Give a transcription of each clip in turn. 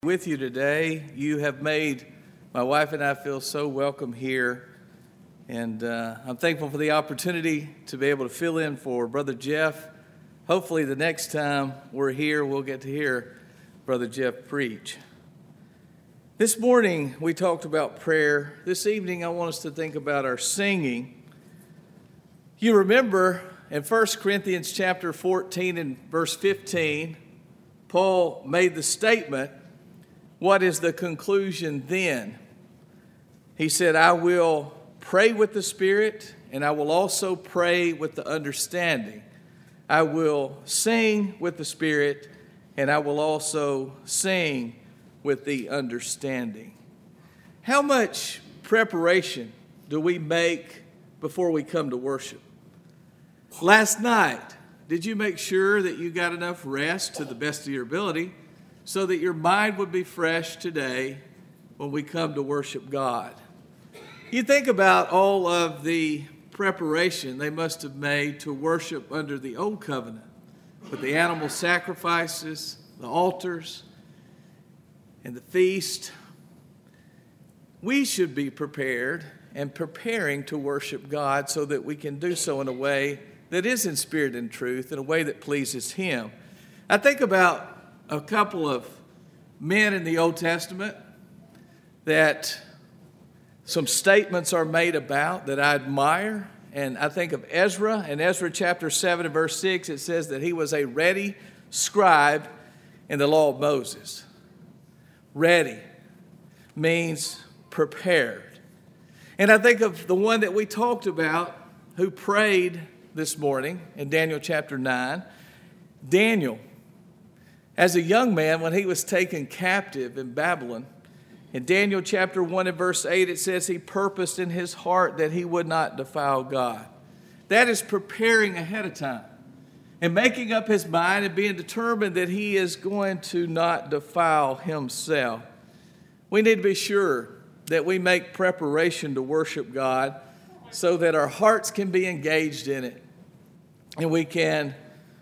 With you today. You have made my wife and I feel so welcome here, and I'm thankful for the opportunity to be able to fill in for Brother Jeff. Hopefully the next time we're here, we'll get to hear Brother Jeff preach. This morning we talked about prayer. This evening I want us to think about our singing. You remember in 1 Corinthians chapter 14 and verse 15, Paul made the statement, what is the conclusion then? He said, I will pray with the Spirit, and I will also pray with the understanding. I will sing with the Spirit, and I will also sing with the understanding. How much preparation do we make before we come to worship? Last night, did you make sure that you got enough rest to the best of your ability so that your mind would be fresh today when we come to worship God? You think about all of the preparation they must have made to worship under the old covenant, with the animal sacrifices, the altars, and the feast. We should be prepared and preparing to worship God so that we can do so in a way that is in spirit and truth, in a way that pleases Him. I think about a couple of men in the Old Testament that some statements are made about that I admire. And I think of Ezra. In Ezra chapter 7 and verse 6, it says that he was a ready scribe in the law of Moses. Ready means prepared. And I think of the one that we talked about who prayed this morning in Daniel chapter 9. Daniel, as a young man, when he was taken captive in Babylon, in Daniel chapter 1 and verse 8, it says he purposed in his heart that he would not defile God. That is preparing ahead of time and making up his mind and being determined that he is going to not defile himself. We need to be sure that we make preparation to worship God so that our hearts can be engaged in it and we can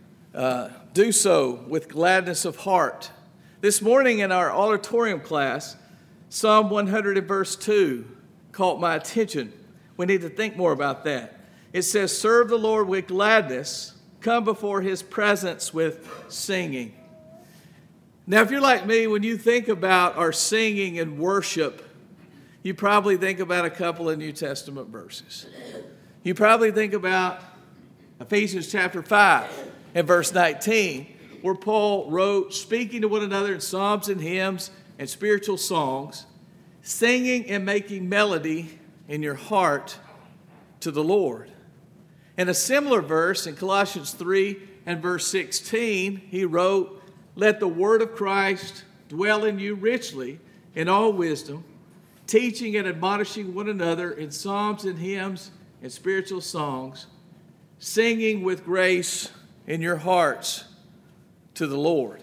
do so with gladness of heart. This morning in our auditorium class, Psalm 100 and verse 2 caught my attention. We need to think more about that. It says, serve the Lord with gladness, come before His presence with singing. Now, if you're like me, when you think about our singing and worship, you probably think about a couple of New Testament verses. You probably think about Ephesians chapter 5 and verse 19, where Paul wrote, speaking to one another in psalms and hymns and spiritual songs, singing and making melody in your heart to the Lord. In a similar verse in Colossians 3 and verse 16, he wrote, let the word of Christ dwell in you richly in all wisdom, teaching and admonishing one another in psalms and hymns and spiritual songs, singing with grace in your hearts to the Lord.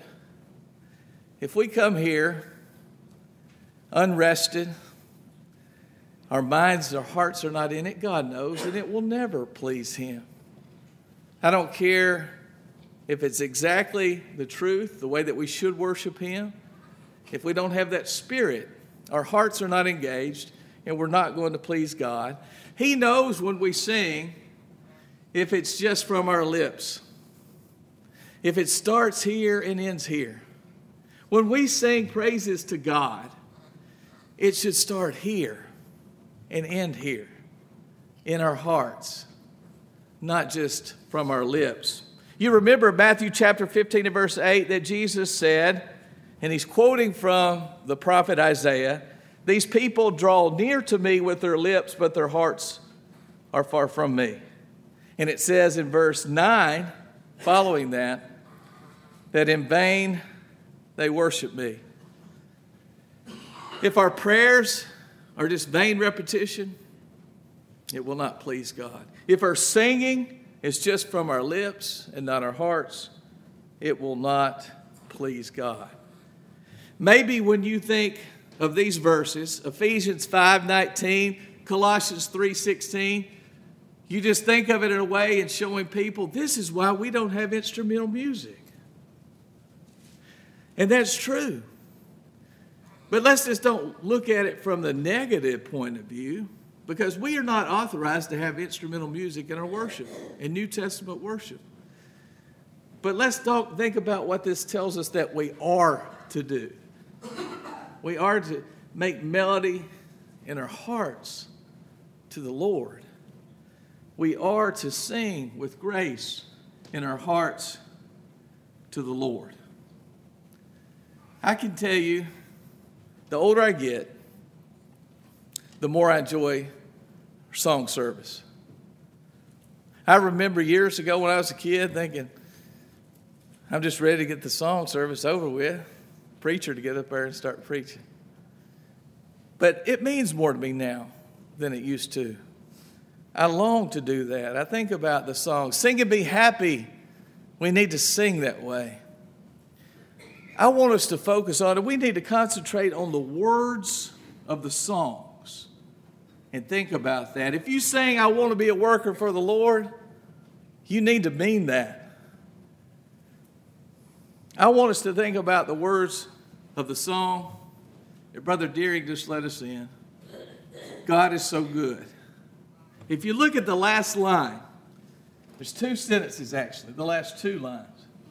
If we come here unrested, our minds, our hearts are not in it, God knows, and it will never please Him. I don't care if it's exactly the truth, the way that we should worship Him. If we don't have that spirit, our hearts are not engaged, and we're not going to please God. He knows when we sing if it's just from our lips, if it starts here and ends here. When we sing praises to God, it should start here and end here in our hearts, not just from our lips. You remember Matthew chapter 15 and verse 8 that Jesus said, and he's quoting from the prophet Isaiah, these people draw near to me with their lips, but their hearts are far from me. And it says in verse 9, following that in vain they worship me. If our prayers are just vain repetition, it will not please God. If our singing is just from our lips and not our hearts, it will not please God. Maybe when you think of these verses, Ephesians 5:19, Colossians 3:16, you just think of it in a way and showing people this is why we don't have instrumental music. And that's true. But let's just don't look at it from the negative point of view, because we are not authorized to have instrumental music in our worship, in New Testament worship. But let's think about what this tells us that we are to do. We are to make melody in our hearts to the Lord. We are to sing with grace in our hearts to the Lord. I can tell you, the older I get, the more I enjoy song service. I remember years ago when I was a kid thinking, I'm just ready to get the song service over with, preacher to get up there and start preaching. But it means more to me now than it used to. I long to do that. I think about the song, Sing and Be Happy. We need to sing that way. I want us to focus on it. We need to concentrate on the words of the songs and think about that. If you sing, I want to be a worker for the Lord, you need to mean that. I want us to think about the words of the song that Brother Deering just led us in. God is so good. If you look at the last line, there's two sentences actually, the last two lines.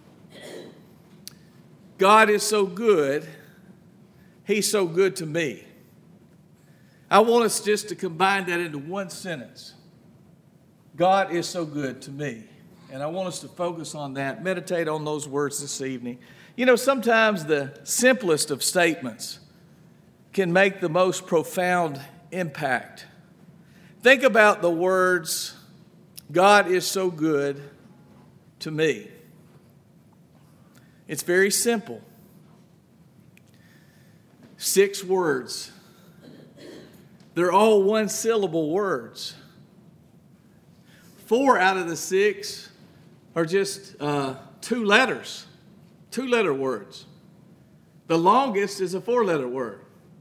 God is so good, He's so good to me. I want us just to combine that into one sentence. God is so good to me. And I want us to focus on that, meditate on those words this evening. You know, sometimes the simplest of statements can make the most profound impact. Think about the words, God is so good to me. It's very simple. 6 words. They're all one-syllable words. 4 out of the 6 are just 2 letters, 2-letter words. The longest is a 4-letter word.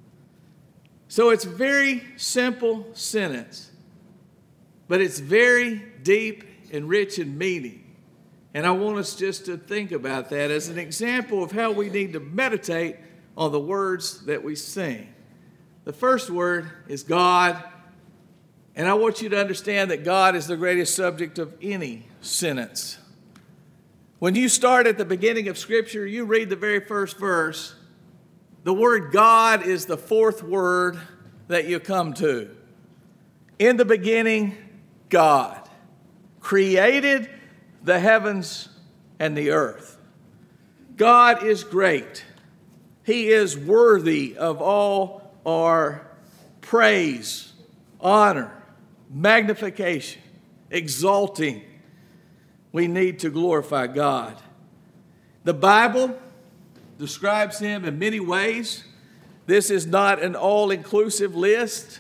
So it's a very simple sentence, but it's very deep and rich in meaning. And I want us just to think about that as an example of how we need to meditate on the words that we sing. The first word is God, and I want you to understand that God is the greatest subject of any sentence. When you start at the beginning of Scripture, you read the very first verse, the word God is the 4th word that you come to. In the beginning, God created the heavens and the earth. God is great. He is worthy of all our praise, honor, magnification, exalting. We need to glorify God. The Bible describes Him in many ways. This is not an all-inclusive list,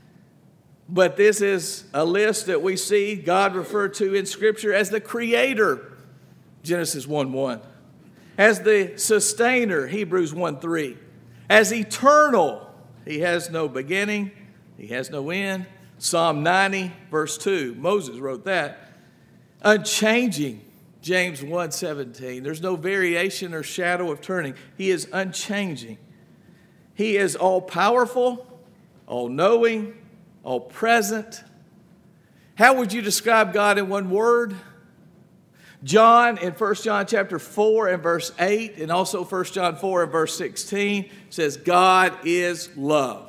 but this is a list that we see God referred to in Scripture as the Creator, Genesis 1:1. As the Sustainer, Hebrews 1:3. As eternal, He has no beginning, He has no end. Psalm 90, verse 2, Moses wrote that. Unchanging, James 1:17. There's no variation or shadow of turning. He is unchanging. He is all-powerful, all-knowing, all-present. How would you describe God in one word? John, in 1 John chapter 4 and verse 8, and also 1 John 4 and verse 16, says God is love.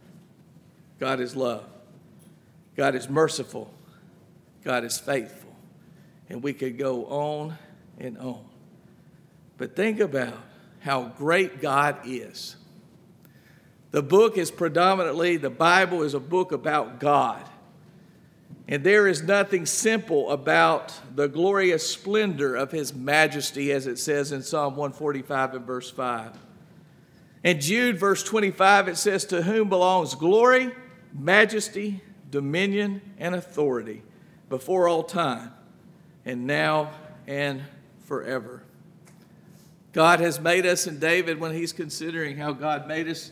God is love. God is merciful. God is faithful. And we could go on and on. But think about how great God is. The book is predominantly, the Bible is a book about God. And there is nothing simple about the glorious splendor of His majesty, as it says in Psalm 145 and verse 5. In Jude, verse 25, it says, to whom belongs glory, majesty, dominion, and authority before all time, and now and forever. God has made us, and David, when he's considering how God made us,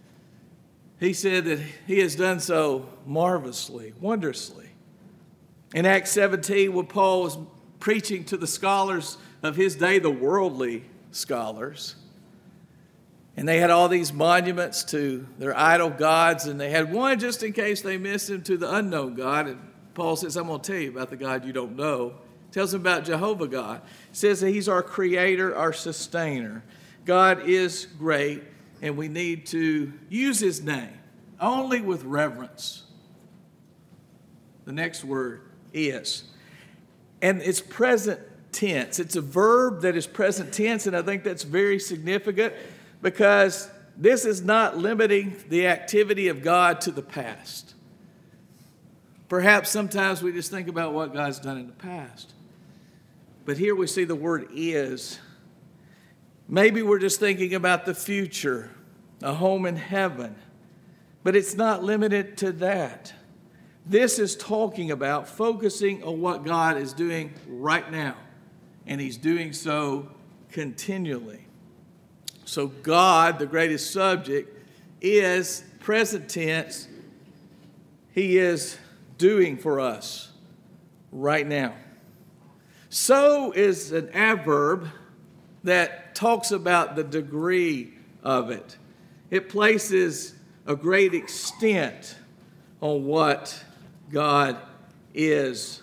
he said that He has done so marvelously, wondrously. In Acts 17, when Paul was preaching to the scholars of his day, the worldly scholars, And they had all these monuments to their idol gods, and they had one just in case they missed him to the unknown God. And Paul says, I'm going to tell you about the God you don't know. Tells them about Jehovah God. Says that he's our creator, our sustainer. God is great, and we need to use his name only with reverence. The next word is. And it's present tense. It's a verb that is present tense, and I think that's very significant because this is not limiting the activity of God to the past. Perhaps sometimes we just think about what God's done in the past. But here we see the word is. Maybe we're just thinking about the future, a home in heaven. But it's not limited to that. This is talking about focusing on what God is doing right now. And he's doing so continually. So God, the greatest subject, is present tense. He is doing for us right now. So is an adverb that talks about the degree of it. It places a great extent on what God is.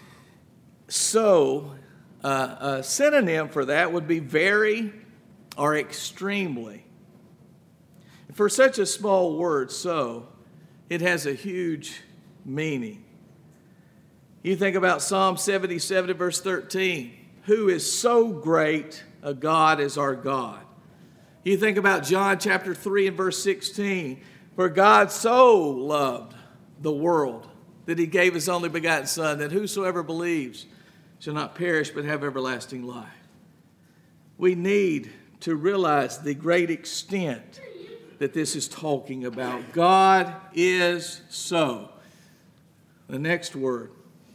So, a synonym for that would be very or extremely. For such a small word, so, it has a huge meaning. You think about Psalm 77, verse 13. Who is so great a God as our God? You think about John chapter 3 and verse 16. For God so loved the world that he gave his only begotten Son, that whosoever believes shall not perish but have everlasting life. We need to realize the great extent that this is talking about. God is so. The next word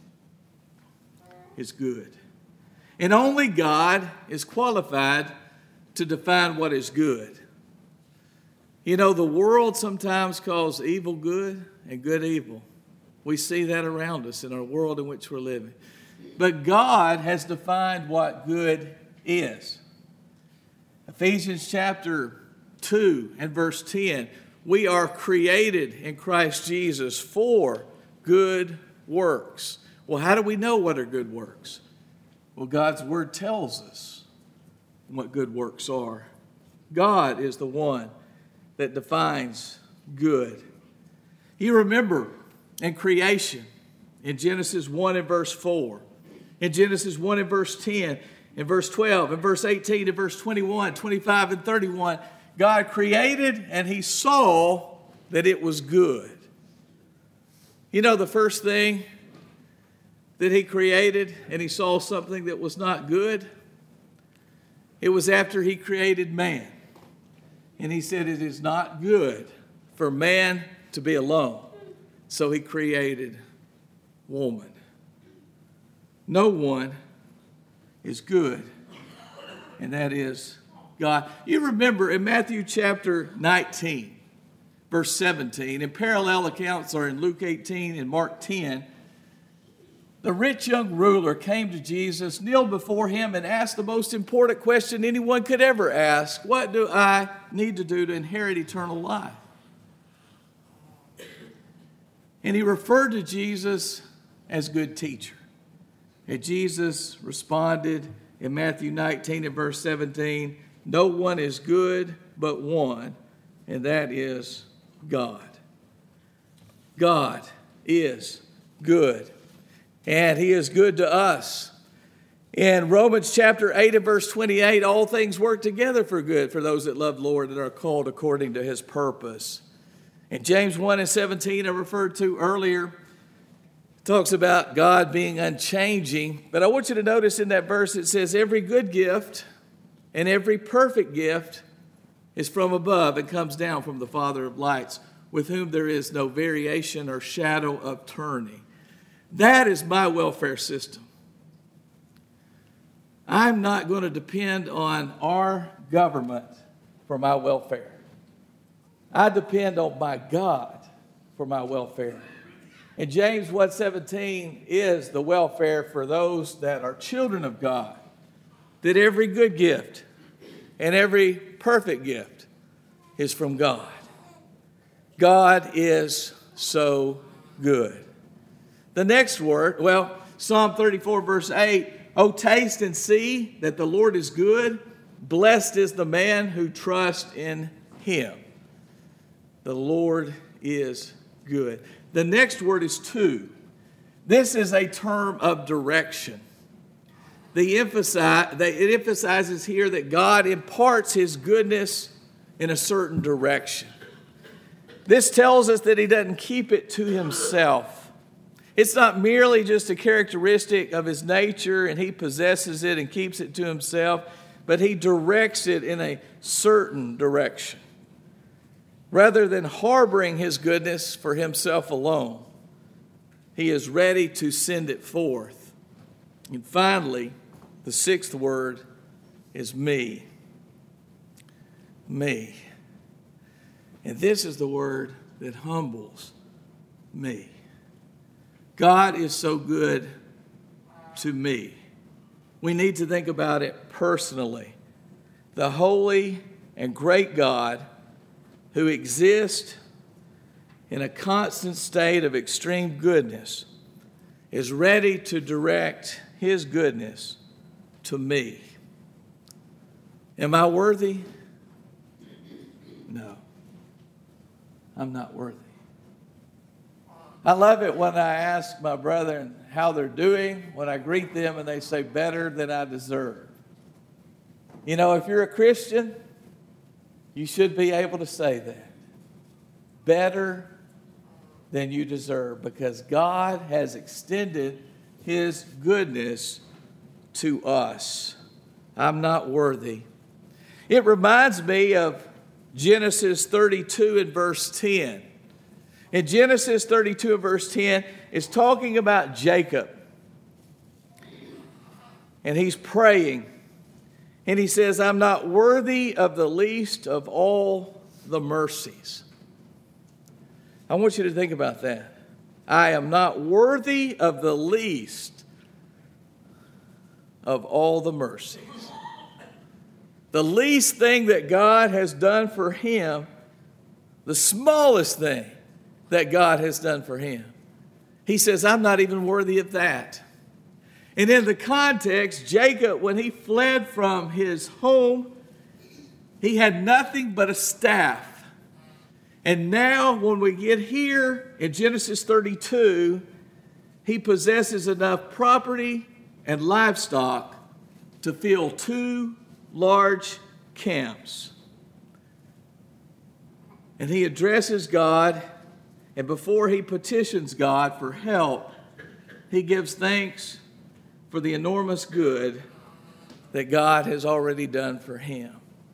is good. And only God is qualified to define what is good. You know, the world sometimes calls evil good and good evil. We see that around us in our world in which we're living. But God has defined what good is. Ephesians chapter 2 and verse 10, we are created in Christ Jesus for good works. Well, how do we know what are good works? Well, God's word tells us what good works are. God is the one that defines good. You remember in creation, in Genesis 1 and verse 4, in Genesis 1 and verse 10, in verse 12, in verse 18, in verse 21, 25, and 31, God created and he saw that it was good. You know the first thing that he created and he saw something that was not good? It was after he created man. And he said it is not good for man to be alone. So he created woman. No one is good, and that is God. You remember in Matthew chapter 19, verse 17, and parallel accounts are in Luke 18 and Mark 10, the rich young ruler came to Jesus, kneeled before him, and asked the most important question anyone could ever ask: what do I need to do to inherit eternal life? And he referred to Jesus as good teacher. And Jesus responded in Matthew 19 and verse 17, no one is good but one, and that is God. God is good, and he is good to us. In Romans chapter 8 and verse 28, all things work together for good for those that love the Lord and are called according to his purpose. In James 1 and 17, I referred to earlier, talks about God being unchanging. But I want you to notice in that verse it says, every good gift and every perfect gift is from above and comes down from the Father of lights, with whom there is no variation or shadow of turning. That is my welfare system. I'm not going to depend on our government for my welfare. I depend on my God for my welfare. And James 1:17 is the welfare for those that are children of God, that every good gift and every perfect gift is from God. God is so good. The next word, Psalm 34 verse 8, "Oh, taste and see that the Lord is good. Blessed is the man who trusts in him." The Lord is good. The next word is to. This is a term of direction. It emphasizes here that God imparts his goodness in a certain direction. This tells us that he doesn't keep it to himself. It's not merely just a characteristic of his nature and he possesses it and keeps it to himself, but he directs it in a certain direction. Rather than harboring his goodness for himself alone, he is ready to send it forth. And finally, the sixth word is me. Me. And this is the word that humbles me. God is so good to me. We need to think about it personally. The holy and great God who exists in a constant state of extreme goodness is ready to direct his goodness to me. Am I worthy? No. I'm not worthy. I love it when I ask my brethren how they're doing, when I greet them and they say better than I deserve. You know, if you're a Christian, you should be able to say that. Better than you deserve, because God has extended his goodness to us. I'm not worthy. It reminds me of Genesis 32 and verse 10. In Genesis 32 and verse 10, it's talking about Jacob. And he's praying. And he says, "I'm not worthy of the least of all the mercies." I want you to think about that. I am not worthy of the least of all the mercies. The least thing that God has done for him, the smallest thing that God has done for him. He says, I'm not even worthy of that. And in the context, Jacob, when he fled from his home, he had nothing but a staff. And now when we get here in Genesis 32, he possesses enough property and livestock to fill 2 large camps. And he addresses God, and before he petitions God for help, he gives thanks for the enormous good that God has already done for him.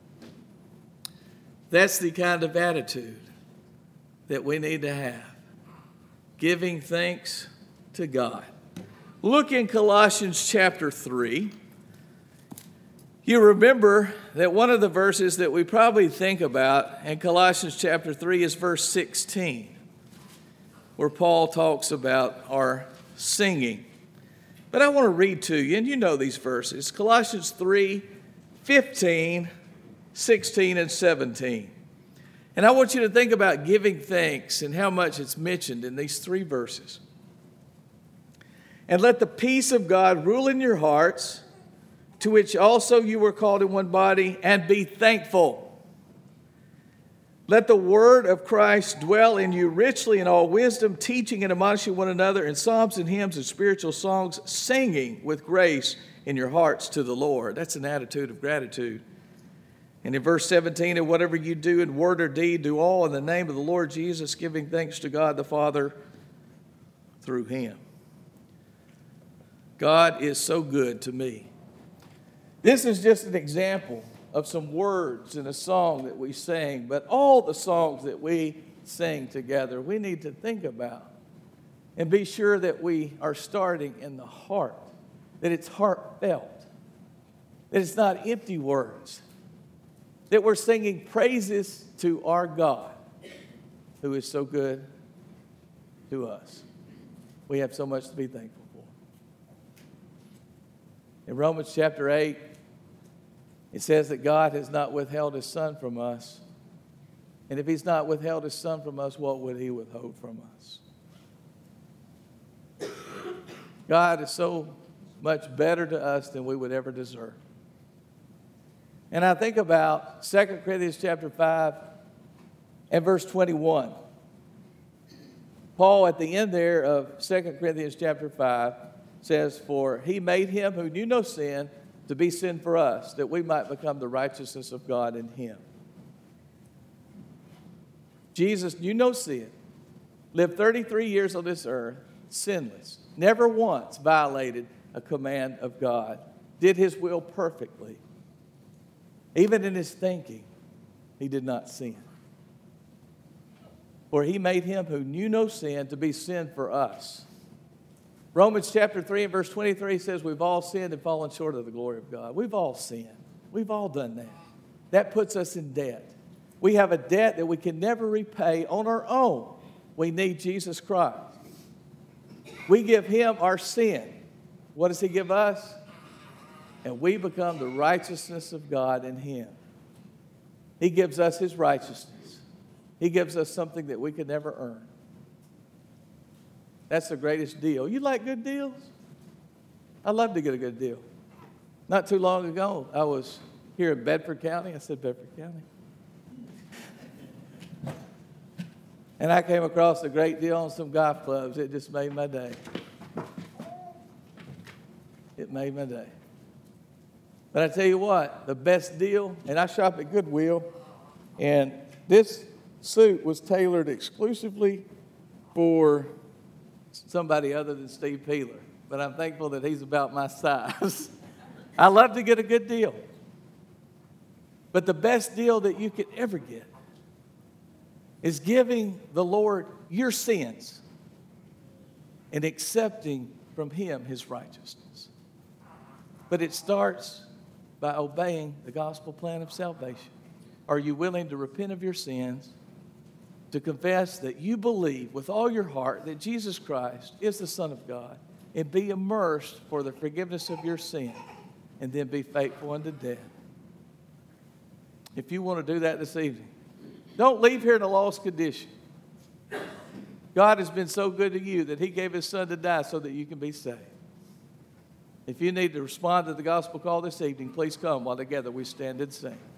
That's the kind of attitude that we need to have, giving thanks to God. Look in Colossians chapter 3. You remember that one of the verses that we probably think about in Colossians chapter 3 is verse 16, where Paul talks about our singing. But I want to read to you, and you know these verses, Colossians 3, 15, 16, and 17. And I want you to think about giving thanks and how much it's mentioned in these 3 verses. "And let the peace of God rule in your hearts, to which also you were called in one body, and be thankful. Let the word of Christ dwell in you richly in all wisdom, teaching and admonishing one another in psalms and hymns and spiritual songs, singing with grace in your hearts to the Lord." That's an attitude of gratitude. And in verse 17, "And whatever you do in word or deed, do all in the name of the Lord Jesus, giving thanks to God the Father through him." God is so good to me. This is just an example of some words in a song that we sing, but all the songs that we sing together, we need to think about and be sure that we are starting in the heart, that it's heartfelt, that it's not empty words, that we're singing praises to our God who is so good to us. We have so much to be thankful for. In Romans chapter 8, it says that God has not withheld his Son from us, And if he's not withheld his Son from us, what would he withhold from us? God is so much better to us than we would ever deserve. And I think about 2 Corinthians chapter 5 and verse 21. Paul, at the end there of 2 Corinthians chapter 5, says, "For he made him who knew no sin to be sin for us, that we might become the righteousness of God in him." Jesus knew no sin, lived 33 years on this earth, sinless, never once violated a command of God, did his will perfectly. Even in his thinking, he did not sin. For he made him who knew no sin to be sin for us. Romans chapter 3 and verse 23 says we've all sinned and fallen short of the glory of God. We've all sinned. We've all done that. That puts us in debt. We have a debt that we can never repay on our own. We need Jesus Christ. We give him our sin. What does he give us? And we become the righteousness of God in him. He gives us his righteousness. He gives us something that we could never earn. That's the greatest deal. You like good deals? I love to get a good deal. Not too long ago, I was here in Bedford County. I said Bedford County. And I came across a great deal on some golf clubs. It just made my day. It made my day. But I tell you what, the best deal, and I shop at Goodwill, and this suit was tailored exclusively for somebody other than Steve Peeler. But I'm thankful that he's about my size. I love to get a good deal. But the best deal that you could ever get is giving the Lord your sins and accepting from him his righteousness. But it starts by obeying the gospel plan of salvation. Are you willing to repent of your sins, to confess that you believe with all your heart that Jesus Christ is the Son of God, and be immersed for the forgiveness of your sin, and then be faithful unto death? If you want to do that this evening, don't leave here in a lost condition. God has been so good to you that he gave his Son to die so that you can be saved. If you need to respond to the gospel call this evening, please come while together we stand and sing.